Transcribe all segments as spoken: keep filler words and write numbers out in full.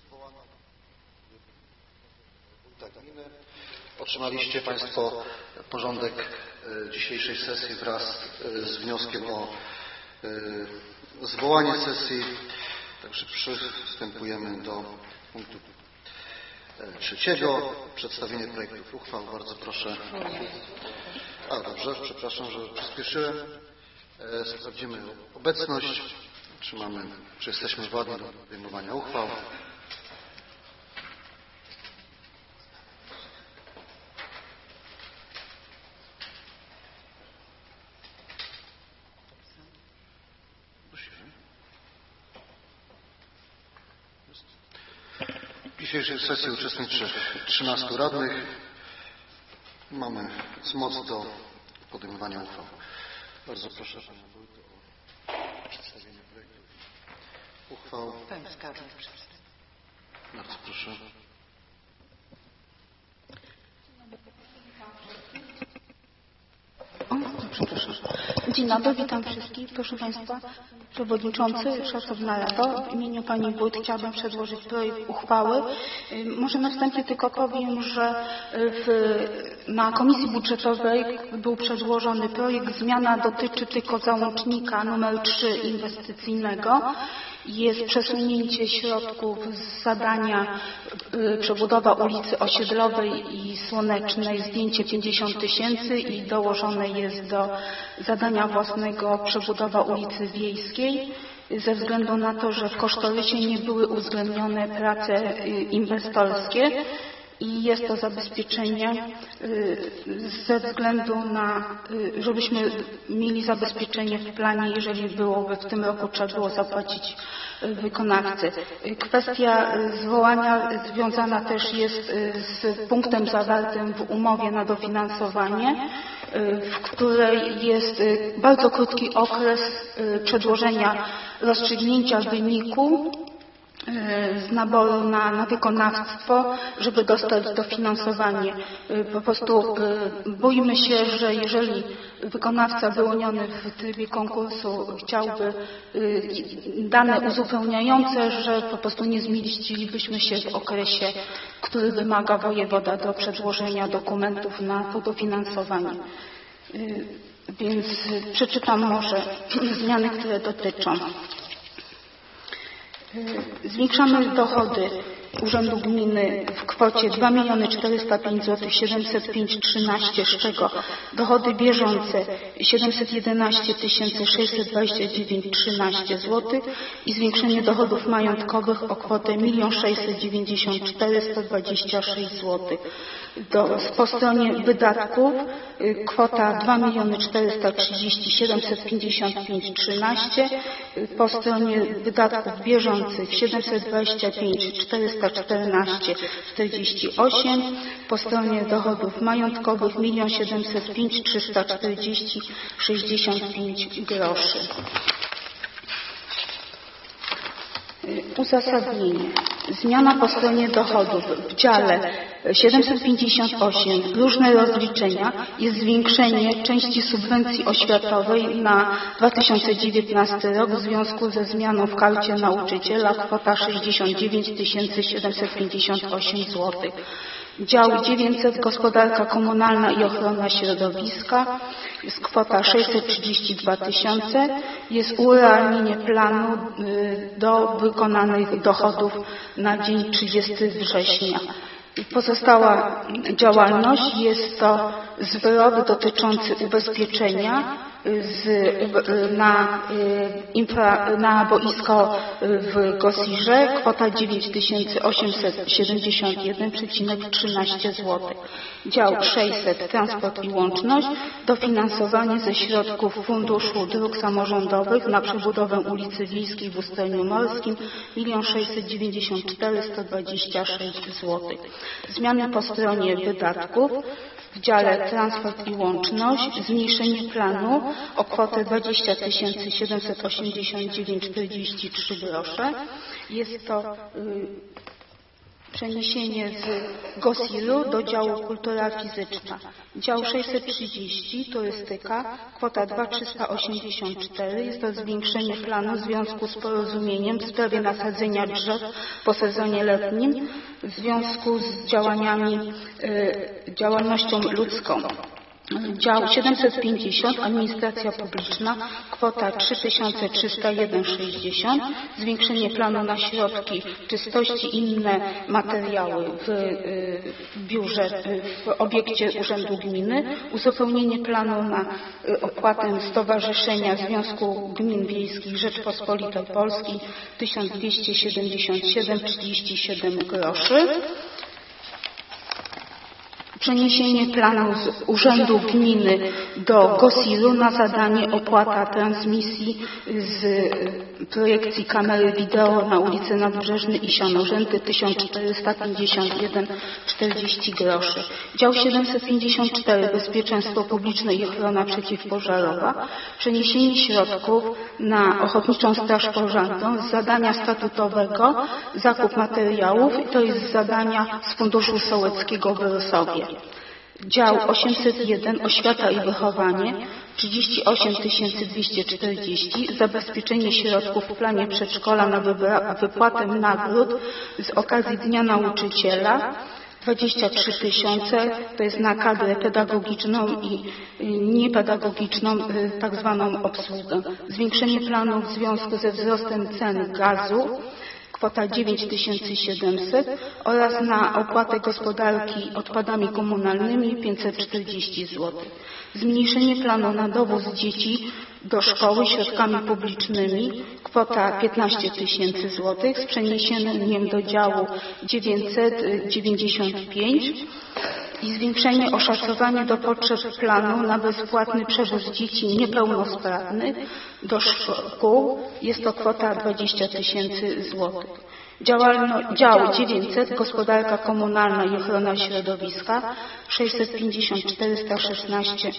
Otrzymaliście Państwo porządek dzisiejszej sesji wraz z wnioskiem o zwołanie sesji. Także przystępujemy do punktu trzeciego. Przedstawienie projektów uchwał. Bardzo proszę. A, dobrze, przepraszam, że przyspieszyłem. Sprawdzimy obecność. Czy mamy, czy jesteśmy władni do podejmowania uchwał. W dzisiejszej sesji uczestniczy trzynastu radnych. Mamy moc do podejmowania uchwał. Bardzo proszę Panią Wójt o przedstawienie projektu uchwał. Pan Skarbnik. Bardzo proszę. O, przepraszam. Dzień dobry, witam wszystkich. Proszę Państwa, Przewodniczący, Szanowna Rado, w imieniu Pani Wójt chciałabym przedłożyć projekt uchwały. Może na wstępie tylko powiem, że w, na Komisji Budżetowej był przedłożony projekt. Zmiana dotyczy tylko załącznika numer trzy inwestycyjnego. Jest przesunięcie środków z zadania y, przebudowa ulicy Osiedlowej i Słonecznej, zdjęcie pięćdziesiąt tysięcy i dołożone jest do zadania własnego przebudowa ulicy Wiejskiej ze względu na to, że w kosztorysie nie były uwzględnione prace y, inwestorskie. I jest to zabezpieczenie ze względu na, żebyśmy mieli zabezpieczenie w planie, jeżeli byłoby w tym roku trzeba było zapłacić wykonawcy. Kwestia zwołania związana też jest z punktem zawartym w umowie na dofinansowanie, w której jest bardzo krótki okres przedłożenia rozstrzygnięcia wyniku z naboru na, na wykonawstwo, żeby dostać dofinansowanie. Po prostu boimy się, że jeżeli wykonawca wyłoniony w trybie konkursu chciałby dane uzupełniające, że po prostu nie zmieścilibyśmy się w okresie, który wymaga wojewoda do przedłożenia dokumentów na to dofinansowanie. Więc przeczytam może zmiany, które dotyczą. Zwiększamy dochody Urzędu Gminy w kwocie dwa miliony czterysta pięć tysięcy siedemset pięć trzynaście, z czego dochody bieżące siedemset jedenaście tysięcy sześćset dwadzieścia dziewięć trzynaście złotych i zwiększenie dochodów majątkowych o kwotę milion sześćset dziewięćdziesiąt cztery tysiące sto dwadzieścia sześć złotych. Do, po stronie wydatków kwota dwa miliony czterysta trzydzieści siedem tysięcy pięćdziesiąt pięć trzynaście, po stronie wydatków bieżących siedemset dwadzieścia pięć tysięcy czterysta czternaście czterdzieści osiem, po stronie dochodów majątkowych milion siedemset pięć tysięcy trzysta czterdzieści sześćdziesiąt pięć groszy. Uzasadnienie. Zmiana po stronie dochodów w dziale siedemset pięćdziesiąt osiem różne rozliczenia jest zwiększenie części subwencji oświatowej na dwa tysiące dziewiętnasty rok w związku ze zmianą w karcie nauczyciela, kwota sześćdziesiąt dziewięć tysięcy siedemset pięćdziesiąt osiem złotych. Dział dziewięćset Gospodarka komunalna i ochrona środowiska jest kwota sześćset trzydzieści dwa tysiące. Jest urealnienie planu do wykonanych dochodów na dzień trzydziestego września. Pozostała działalność jest to zwrot dotyczący ubezpieczenia z, na, infra, na boisko w Gosirze, kwota dziewięć tysięcy osiemset siedemdziesiąt jeden przecinek trzynaście złotych. Dział sześćset Transport i łączność, dofinansowanie ze środków Funduszu Dróg Samorządowych na przebudowę ulicy Wiejskiej w Ustroniu Morskim milion sześćset dziewięćdziesiąt cztery tysiące sto dwadzieścia sześć złotych. Zmiany po stronie wydatków. W dziale Transport i łączność zmniejszenie planu o kwotę dwadzieścia tysięcy siedemset osiemdziesiąt dziewięć czterdzieści trzy grosze. Jest to Przeniesienie z GOSiL-u do działu Kultura Fizyczna. Dział sześćset trzydzieści, turystyka, kwota dwa tysiące trzysta osiemdziesiąt cztery. Jest to zwiększenie planu w związku z porozumieniem w sprawie nasadzenia drzew po sezonie letnim w związku z działaniami, y, działalnością ludzką. Dział siedemset pięćdziesiąt, administracja publiczna, kwota trzy tysiące trzysta jeden przecinek sześćdziesiąt, zwiększenie planu na środki czystości i inne materiały w, w biurze, w obiekcie Urzędu Gminy, uzupełnienie planu na opłatę Stowarzyszenia Związku Gmin Wiejskich Rzeczpospolitej Polskiej tysiąc dwieście siedemdziesiąt siedem przecinek trzydzieści siedem groszy. Przeniesienie planu z Urzędu Gminy do GOSiL-u na zadanie opłata transmisji z projekcji kamery wideo na ulicy Nadbrzeżnej i Sianorzęty tysiąc czterysta pięćdziesiąt jeden przecinek czterdzieści groszy. Dział siedemset pięćdziesiąt cztery Bezpieczeństwo publiczne i ochrona przeciwpożarowa. Przeniesienie środków na Ochotniczą Straż Pożarną z zadania statutowego zakup materiałów, to jest z zadania z Funduszu Sołeckiego w Rysowie. Dział osiemset jeden Oświata i wychowanie trzydzieści osiem tysięcy dwieście czterdzieści, zabezpieczenie środków w planie przedszkola na wypłatę nagród z okazji Dnia Nauczyciela dwadzieścia trzy tysiące, to jest na kadrę pedagogiczną i niepedagogiczną, tak zwaną obsługę. Zwiększenie planu w związku ze wzrostem cen gazu, kwota dziewięć tysięcy siedemset oraz na opłatę gospodarki odpadami komunalnymi pięćset czterdzieści złotych. Zmniejszenie planu na dowóz dzieci do szkoły środkami publicznymi, kwota piętnaście tysięcy złotych z przeniesieniem do działu dziewięćset dziewięćdziesiąt pięć i zwiększenie oszacowania do potrzeb planu na bezpłatny przewóz dzieci niepełnosprawnych do szkół. Jest to kwota dwadzieścia tysięcy złotych. Działalno, dział dziewięćset Gospodarka komunalna i ochrona środowiska sześćset pięćdziesiąt czterysta szesnaście.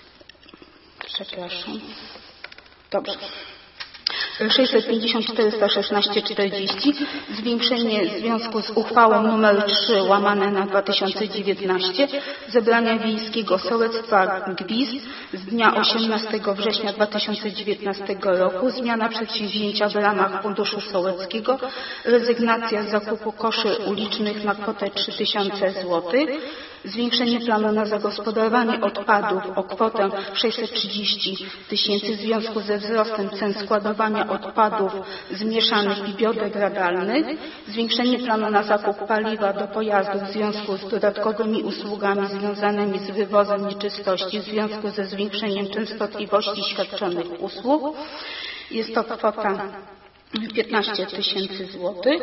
Przepraszam. Dobrze. sześćset pięćdziesiąt czterysta szesnaście czterdzieści, zwiększenie w związku z uchwałą nr trzy łamane na dwa tysiące dziewiętnaście zebrania wiejskiego sołectwa Gwizd z dnia osiemnastego września dwa tysiące dziewiętnastego roku, zmiana przedsięwzięcia w ramach Funduszu Sołeckiego, rezygnacja z zakupu koszy ulicznych na kwotę trzy tysiące złotych, zwiększenie planu na zagospodarowanie odpadów o kwotę sześćset trzydzieści tysięcy w związku ze wzrostem cen składowania odpadów zmieszanych i biodegradalnych, zwiększenie planu na zakup paliwa do pojazdów w związku z dodatkowymi usługami związanymi z wywozem nieczystości w związku ze zwiększeniem częstotliwości świadczonych usług. Jest to kwota piętnaście tysięcy złotych.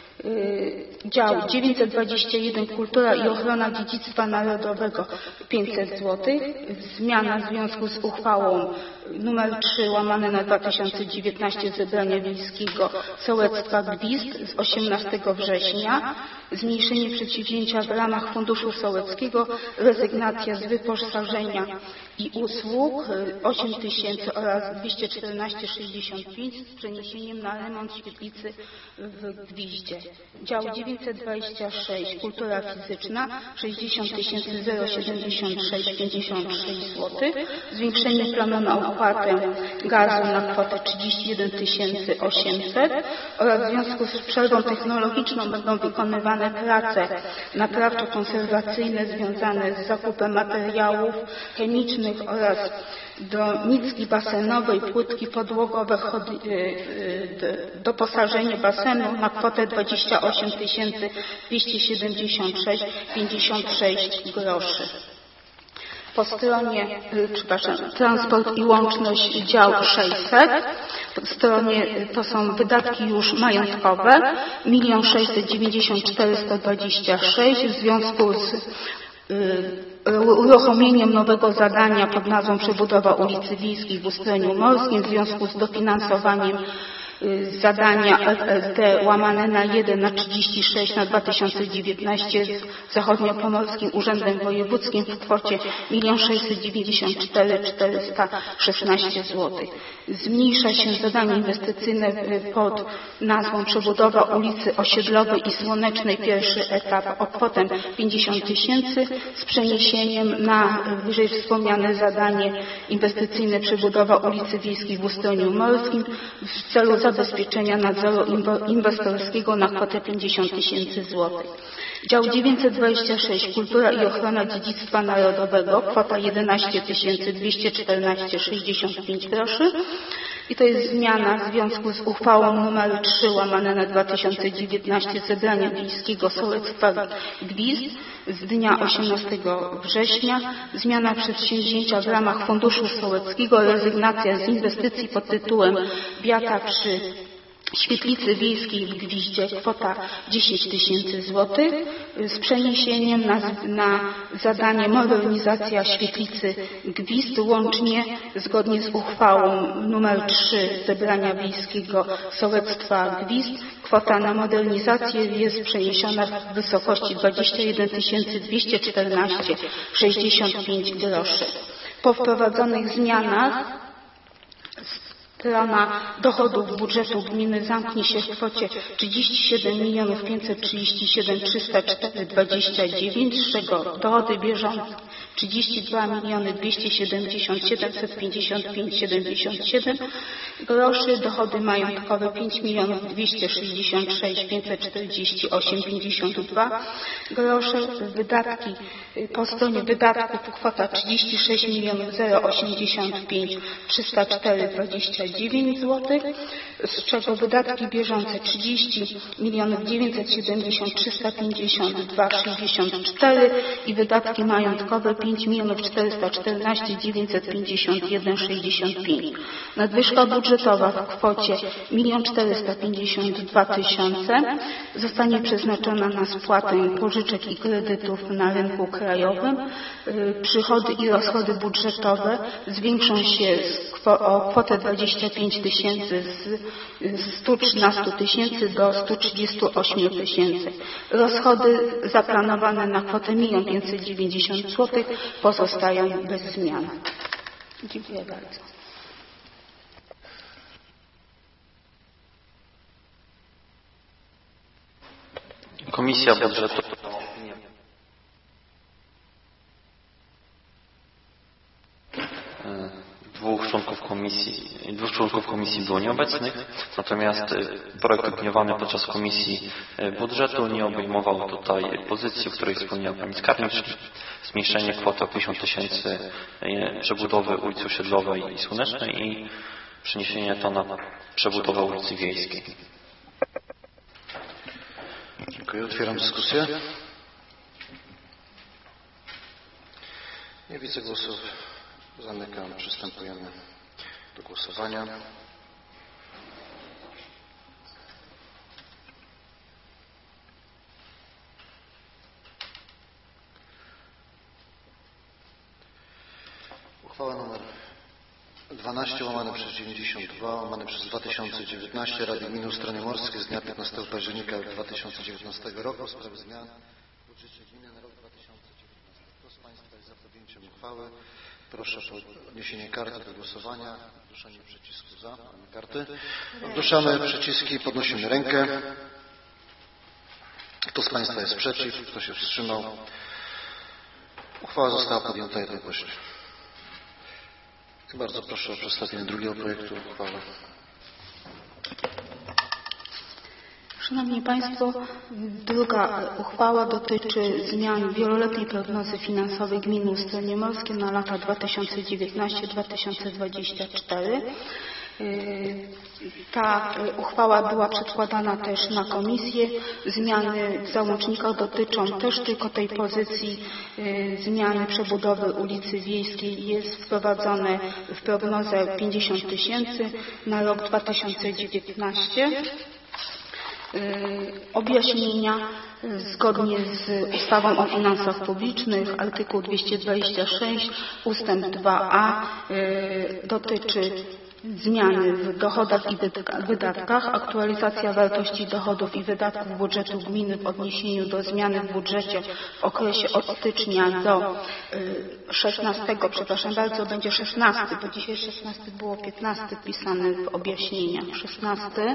Dział dziewięćset dwadzieścia jeden Kultura i ochrona dziedzictwa narodowego pięćset złotych. Zmiana w związku z uchwałą nr trzy łamane na dwa tysiące dziewiętnaście zebrania wiejskiego sołectwa Gwizd z osiemnastego września. Zmniejszenie przedsięwzięcia w ramach Funduszu Sołeckiego, rezygnacja z wyposażenia i usług osiem tysięcy oraz dwieście czternaście sześćdziesiąt pięć z przeniesieniem na remont świetlicy w Gwizdzie. Dział dziewięćset dwadzieścia sześć Kultura Fizyczna sześćdziesiąt tysięcy siedemdziesiąt sześć pięćdziesiąt sześć złotych. Zwiększenie planu na opłatę gazu na kwotę trzydzieści jeden tysięcy osiemset oraz w związku z przerwą technologiczną będą wykonywane prace naprawczo-konserwacyjne związane z zakupem materiałów chemicznych oraz do nicki basenowej, płytki podłogowe, doposażenie basenu na kwotę dwadzieścia osiem tysięcy dwieście siedemdziesiąt sześć pięćdziesiąt sześć groszy. Po stronie, przepraszam, transport i łączność dział sześćset, po stronie to są wydatki już majątkowe, milion sześćset dziewięćdziesiąt czterysta dwadzieścia sześć w związku z uruchomieniem nowego zadania pod nazwą przebudowa ulicy Wiejskiej w Ustroniu Morskim w związku z dofinansowaniem zadania F S D łamane na jeden na trzydzieści sześć na dwa tysiące dziewiętnaście z Zachodniopomorskim Urzędem Wojewódzkim w kwocie jeden sześćset dziewięćdziesiąt cztery tysiące czterysta szesnaście złotych. Zmniejsza się zadanie inwestycyjne pod nazwą przebudowa ulicy Osiedlowej i Słonecznej, pierwszy etap, o kwotę pięćdziesiąt tysięcy z przeniesieniem na wyżej wspomniane zadanie inwestycyjne przebudowa ulicy Wiejskiej w Ustroniu Morskim w celu zabezpieczenia nadzoru inwestorskiego na kwotę pięćdziesiąt tysięcy złotych. Dział dziewięćset dwadzieścia sześć Kultura i ochrona dziedzictwa narodowego, kwota jedenaście tysięcy dwieście czternaście złotych sześćdziesiąt pięć groszy. I to jest zmiana w związku z uchwałą numer trzy łamane na dwa tysiące dziewiętnaście Zebrania Wiejskiego Sołectwa Gwizd z dnia osiemnastego września. Zmiana przedsięwzięcia w ramach Funduszu Sołeckiego, rezygnacja z inwestycji pod tytułem Biata przy Świetlicy Wiejskiej w Gwiździe, kwota dziesięć tysięcy złotych z przeniesieniem na, na zadanie modernizacja Świetlicy Gwizd łącznie zgodnie z uchwałą numer trzy Zebrania Wiejskiego Sołectwa Gwizd. Kwota na modernizację jest przeniesiona w wysokości dwadzieścia jeden tysięcy dwieście czternaście złotych sześćdziesiąt pięć groszy. Po wprowadzonych zmianach strona dochodów budżetu gminy zamknie się w kwocie trzydzieści siedem milionów pięćset trzydzieści siedem tysięcy trzysta cztery złotych dwadzieścia dziewięć, z czego dochody bieżące trzydzieści dwa miliony dwieście siedemdziesiąt tysięcy siedemset pięćdziesiąt pięć złotych siedemdziesiąt siedem groszy, dochody majątkowe pięć milionów dwieście sześćdziesiąt sześć tysięcy pięćset czterdzieści osiem złotych pięćdziesiąt dwa grosze, wydatki po stronie wydatków kwota trzydzieści sześć milionów osiemdziesiąt pięć tysięcy trzysta cztery złotych dwadzieścia dziewięć złotych, z czego wydatki bieżące trzydzieści milionów dziewięćset siedemdziesiąt tysięcy trzysta pięćdziesiąt dwa złotych sześćdziesiąt cztery i wydatki majątkowe pięć milionów czterysta czternaście tysięcy dziewięćset pięćdziesiąt jeden złotych sześćdziesiąt pięć. Nadwyżka budżetowa w kwocie milion czterysta pięćdziesiąt dwa tysiące zostanie przeznaczona na spłatę pożyczek i kredytów na rynku krajowym. Przychody i rozchody budżetowe zwiększą się o kwotę dwadzieścia pięć tysięcy z stu trzynastu tysięcy do stu trzydziestu ośmiu tysięcy. Rozchody zaplanowane na kwotę milion pięćset dziewięćdziesiąt złotych pozostają bez zmian. Dziękuję bardzo. Komisja Budżetu. Dwóch członków komisji, dwóch członków komisji było nieobecnych, natomiast projekt opiniowany podczas komisji budżetu nie obejmował tutaj pozycji, o której wspomniała pani skarbnik, zmniejszenie kwoty o pięćdziesiąt tysięcy przebudowy ulicy Osiedlowej i Słonecznej i przeniesienie to na przebudowę ulicy Wiejskiej. Dziękuję. Otwieram dyskusję. Nie widzę głosów. Zamykam. Przystępujemy do głosowania. Uchwała nr dwanaście łamane przez dziewięćdziesiąt dwa łamane przez dwa tysiące dziewiętnaście Rady Gminy Ustronie Morskie z dnia piętnastego października dwa tysiące dziewiętnastego roku w sprawie zmian w budżecie gminy na rok dwa tysiące dziewiętnasty. Kto z Państwa jest za podjęciem uchwały? Proszę o podniesienie karty do głosowania, odruszanie przycisku za. Mamy karty. Odruszamy przyciski, podnosimy rękę. Kto z Państwa jest przeciw? Kto się wstrzymał? Uchwała została podjęta jednogłośnie. Bardzo proszę o przedstawienie drugiego projektu uchwały. Szanowni Państwo, druga uchwała dotyczy zmian wieloletniej prognozy finansowej gminy Ustronie Morskie na lata dwa tysiące dziewiętnasty do dwa tysiące dwudziestego czwartego. Ta uchwała była przedkładana też na komisję. Zmiany w załącznikach dotyczą też tylko tej pozycji zmiany przebudowy ulicy Wiejskiej. Jest wprowadzone w prognozę pięćdziesiąt tysięcy na rok dwa tysiące dziewiętnasty. Objaśnienia zgodnie z ustawą o finansach publicznych, artykuł dwieście dwadzieścia sześć ustęp dwa a dotyczy zmiany w dochodach i wydatkach, aktualizacja wartości dochodów i wydatków budżetu gminy w odniesieniu do zmiany w budżecie w okresie od stycznia do szesnastego, przepraszam bardzo, będzie szesnasty, bo dzisiaj szesnasty było piętnasty pisane w objaśnieniach. szesnasty.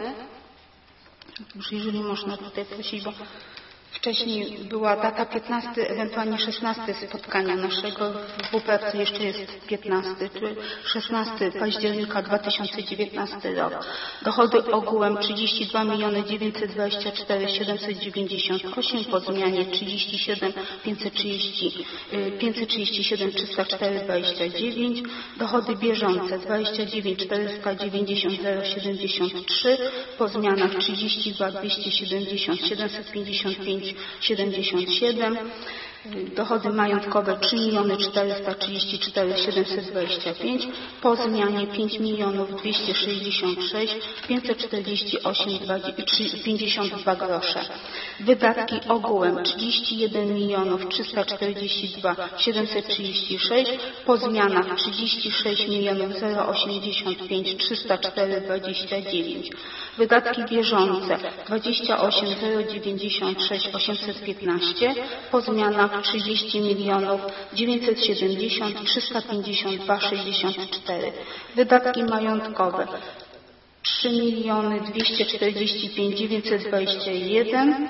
Już jeżeli można tutaj prosić, bo wcześniej była data piętnasty, ewentualnie szesnasty spotkania naszego, w W P R C jeszcze jest piętnasty, czyli szesnastego października dwa tysiące dziewiętnasty rok. Dochody ogółem trzydzieści dwa miliony dziewięćset dwadzieścia cztery tysiące siedemset dziewięćdziesiąt osiem, po zmianie trzydzieści siedem pięćset trzydzieści siedem trzysta cztery dwadzieścia dziewięć, dochody bieżące dwadzieścia dziewięć czterysta dziewięćdziesiąt zero siedemdziesiąt trzy, po zmianach trzydzieści dwa dwieście siedemdziesiąt siedemset pięćdziesiąt pięć siedemdziesiąt siedem, dochody majątkowe trzy miliony czterysta trzydzieści cztery tysiące siedemset dwadzieścia pięć, po zmianie pięć milionów dwieście sześćdziesiąt sześć tysięcy pięćset czterdzieści osiem pięćdziesiąt dwa grosze. Wydatki ogółem trzydzieści jeden milionów trzysta czterdzieści dwa tysiące siedemset trzydzieści sześć, po zmianach trzydzieści sześć milionów zero osiemdziesiąt pięć tysięcy trzysta cztery dwadzieścia dziewięć. Wydatki bieżące dwadzieścia osiem zero dziewięćdziesiąt sześć tysięcy osiemset piętnaście, po zmianach trzydzieści milionów dziewięćset siedemdziesiąt tysięcy trzysta pięćdziesiąt dwa sześćdziesiąt cztery. Wydatki majątkowe trzy miliony dwieście czterdzieści pięć tysięcy dziewięćset dwadzieścia jeden,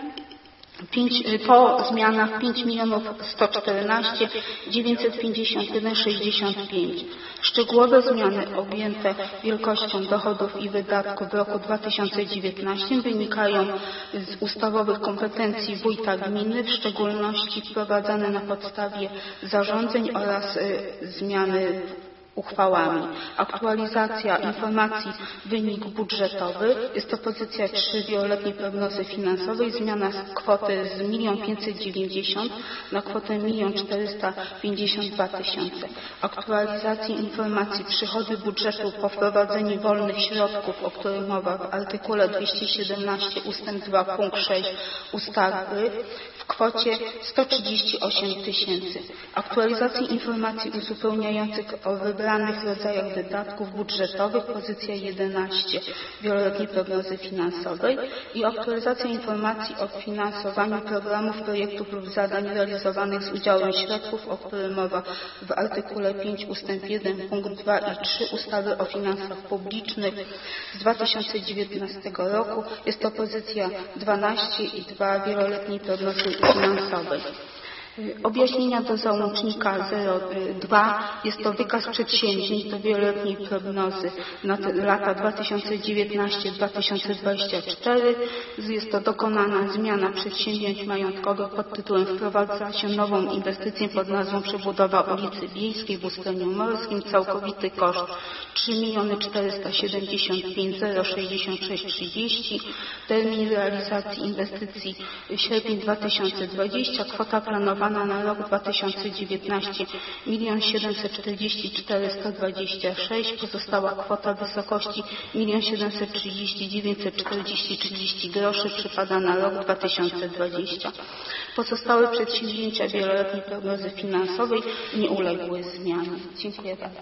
po zmianach pięć milionów sto czternaście tysięcy dziewięćset pięćdziesiąt jeden sześćdziesiąt pięć. Szczegółowe zmiany objęte wielkością dochodów i wydatków w roku dwa tysiące dziewiętnastym wynikają z ustawowych kompetencji wójta gminy, w szczególności wprowadzane na podstawie zarządzeń oraz y, zmiany uchwałami. Aktualizacja informacji wynik budżetowy. Jest to pozycja trzy wieloletniej prognozy finansowej. Zmiana z kwoty z milion pięćset dziewięćdziesiąt na kwotę milion czterysta pięćdziesiąt dwa tysiące. Aktualizacja informacji przychody budżetu po wprowadzeniu wolnych środków, o których mowa w artykule dwieście siedemnaście ustęp dwa punkt sześć ustawy w kwocie sto trzydzieści osiem tysięcy. Aktualizacja informacji uzupełniających o wybranych rodzajach wydatków budżetowych, pozycja jedenaście wieloletniej prognozy finansowej i aktualizacja informacji o finansowaniu programów, projektów lub zadań realizowanych z udziałem środków, o którym mowa w artykule pięć ustęp jeden punkt dwa i trzy ustawy o finansach publicznych z dwa tysiące dziewiętnastego roku. Jest to pozycja dwanaście i dwa wieloletniej prognozy finansowej. Objaśnienia do załącznika zero dwa. Jest to wykaz przedsięwzięć do wieloletniej prognozy na lata dwa tysiące dziewiętnasty do dwa tysiące dwudziestego czwartego. Jest to dokonana zmiana przedsięwzięć majątkowych pod tytułem wprowadza się nową inwestycję pod nazwą przebudowa ulicy Wiejskiej w Ustroniu Morskim. Całkowity koszt trzy miliony czterysta siedemdziesiąt pięć tysięcy sześćdziesiąt sześć trzydzieści. Termin realizacji inwestycji sierpień dwa tysiące dwudziesty. Kwota planowana na rok dwa tysiące dziewiętnasty milion siedemset czterdzieści cztery tysiące sto dwadzieścia sześć. Pozostała kwota w wysokości milion siedemset trzydzieści dziewięćset czterdzieści trzydzieści groszy przypada na rok dwa tysiące dwudziesty. Pozostałe przedsięwzięcia wieloletniej prognozy finansowej nie uległy zmianie. Dziękuję bardzo.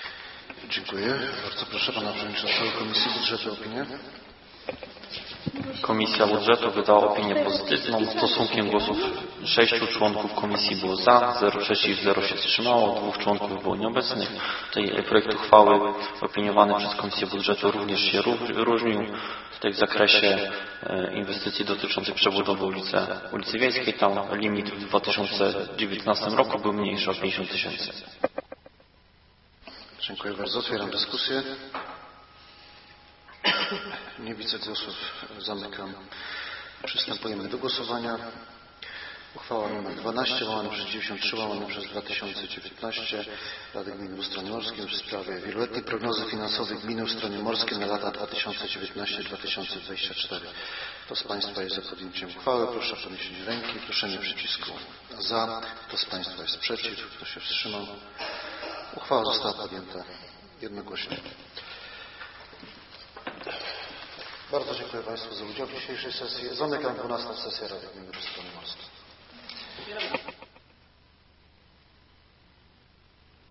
Dziękuję. Bardzo proszę pana przewodniczącego Komisji Budżetu o opinię. Komisja Budżetu wydała opinię pozytywną. Stosunkiem głosów sześciu członków komisji było za, zero przeciw, zero się wstrzymało, dwóch członków było nieobecnych. Tutaj projekt uchwały opiniowany przez Komisję Budżetu również się różnił. Tutaj w zakresie inwestycji dotyczących przebudowy ulicy, ulicy Wiejskiej, tam limit w dwa tysiące dziewiętnastym roku był mniejszy o pięćdziesiąt tysięcy. Dziękuję bardzo. Otwieram dyskusję. Nie widzę głosów. Zamykam. Przystępujemy do głosowania. Uchwała nr dwanaście łamane przez dziewięćdziesiąt trzy łamane przez dwa tysiące dziewiętnaście Rady Gminy w Ustronie Morskim w sprawie wieloletniej prognozy finansowej Gminy w Ustronie Morskim na lata dwa tysiące dziewiętnasty do dwa tysiące dwudziestego czwartego. Kto z Państwa jest za podjęciem uchwały? Proszę o podniesienie ręki i proszenie przycisku za. Kto z Państwa jest przeciw? Kto się wstrzymał? Uchwała została podjęta jednogłośnie. Bardzo dziękuję Państwu za udział w dzisiejszej sesji. Zamykam dwunastą sesję Rady Gminy w Ustronie Morskim.